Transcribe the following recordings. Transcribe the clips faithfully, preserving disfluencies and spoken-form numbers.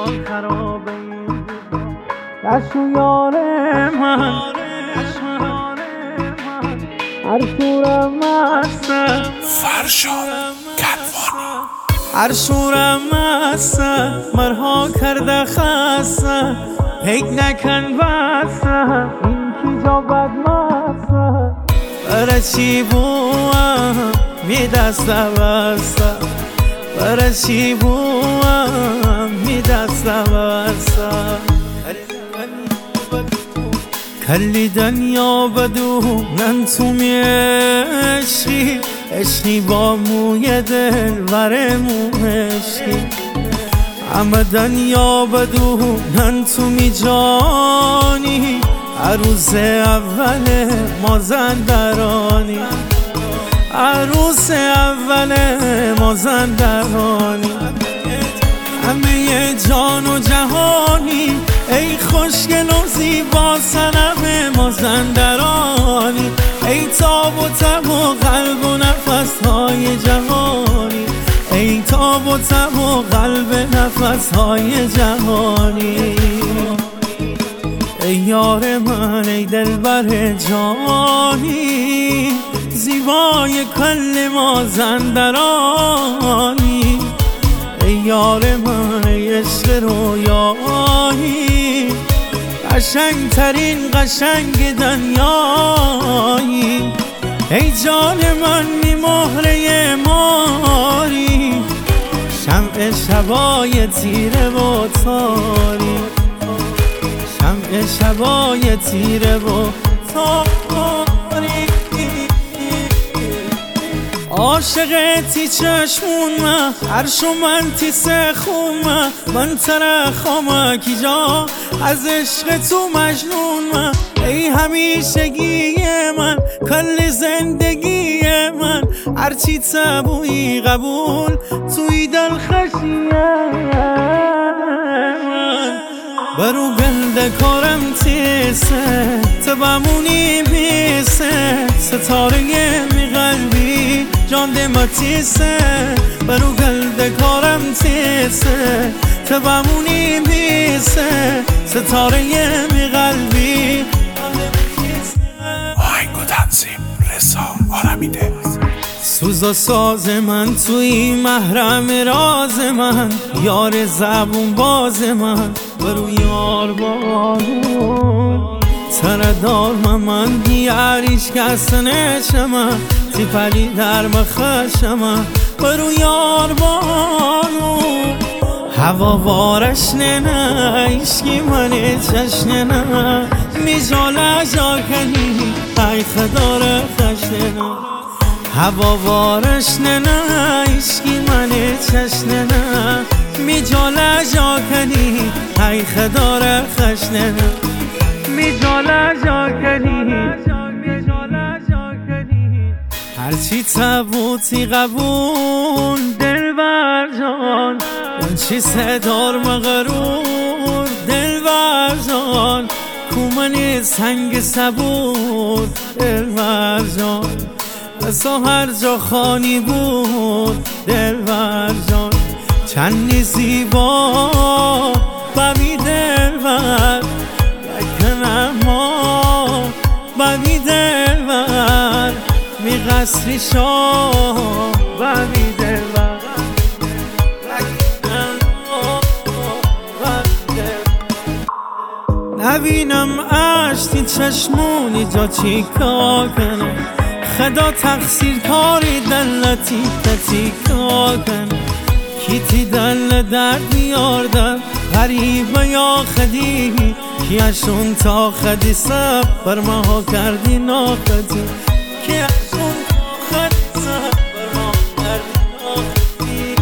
حال خرابه نشو یار من هر شورم مسته فرشاد کدوانی هر شورم مسته مرها کرده خسته پیک نکن بسته این کی جا بد مسته برای چی بوام می دسته بسته برای چی بوام می دسته بسته کلی دنیا بدونن تو می عشقی عشقی با موی دل ور موشی همه دنیا بدونن تو می جانی عروس اول مازندرانی عروس اول مازندرانی همه جان و جهانی ای خوشگل و زیبا صنم مازندرانی ای تاب و تب و قلب و نفس های جهانی ای تاب و تب و قلب نفس های جهانی ای یار من ای دلبر جانی زیبای کل مازندرانی ای یار من ای عشق رویایی قشنگ ترین قشنگ دنیایی ای جان من می مهره ماری شمع شبای تیره و تاری شمع شبای تیره و تاری عاشق تی چشمون من عرش و من تی سخون من من ترخام کی جا از عشق تو مجنون من ای همیشگی من کل زندگی من هرچی تبوی قبول توی دل خشیه من برو گلد کارم تیسه تبمونی بیسه ستاره می قلبی جان دماتیسه برو گلد کارم تیسه تبمونی بیسه ستاره می قلبی آهنگو تنظیم رضا آرمیده سوز و ساز من توی محرم راز من یار زبون باز من برو یار بارون تردار من بیاریش کسنه شما تی پلی در مخشما برو یار بارون هوا وارش نه ایشکی من چشنه نه میجاله جا کنی ای خدار خشنه هوا وارش نه ایشکی من چشنه نه میجاله جا کنی ای خدار خشنه میجاله جا کنی هرچی تبوتی قبول دل بر جان چی صدار مغرور دل بر جان کومنی سنگ سبور دل بر جان بسا هر جا خانی بود دل بر جان چندی زیبا ببی دل بر یکن اما ببی دل بر می قصری شاه ببی دل بر نبینم عشقی چشمونی جا چی کار کنه خدا تقصیر کاری دلتی کتی کار کنه کیتی دل درد میارده غریبه یا خدی کیشون تا خدی سب بر ما کردی ناخدی کیشون تا خدی سب بر ما کردی ناخدی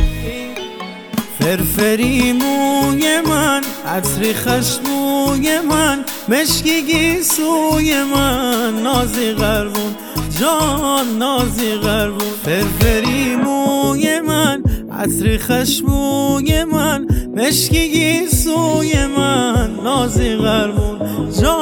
فرفری موی من عطری خشموی من مشکی گیسوی من نازی غربون جان نازی غربون فرفری موی من عطری خشموی من مشکی گیسوی من نازی غربون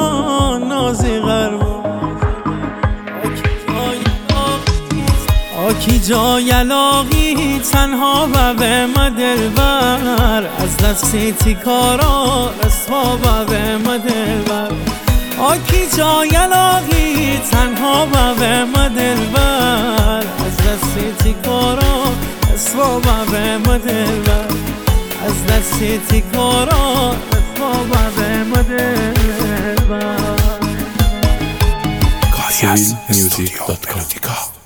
جان نازی غربون آکی جا یلاقی تنها و به مدلبر از دستی تیکارا رسوا و به مدلبر آکی جا یلاقی تنها و به مدلبر از دستی تیکارا رسوا و به مدلبر از دستی تیکارا رسوا و به مدلبر کاری از استودیو ملودیکا.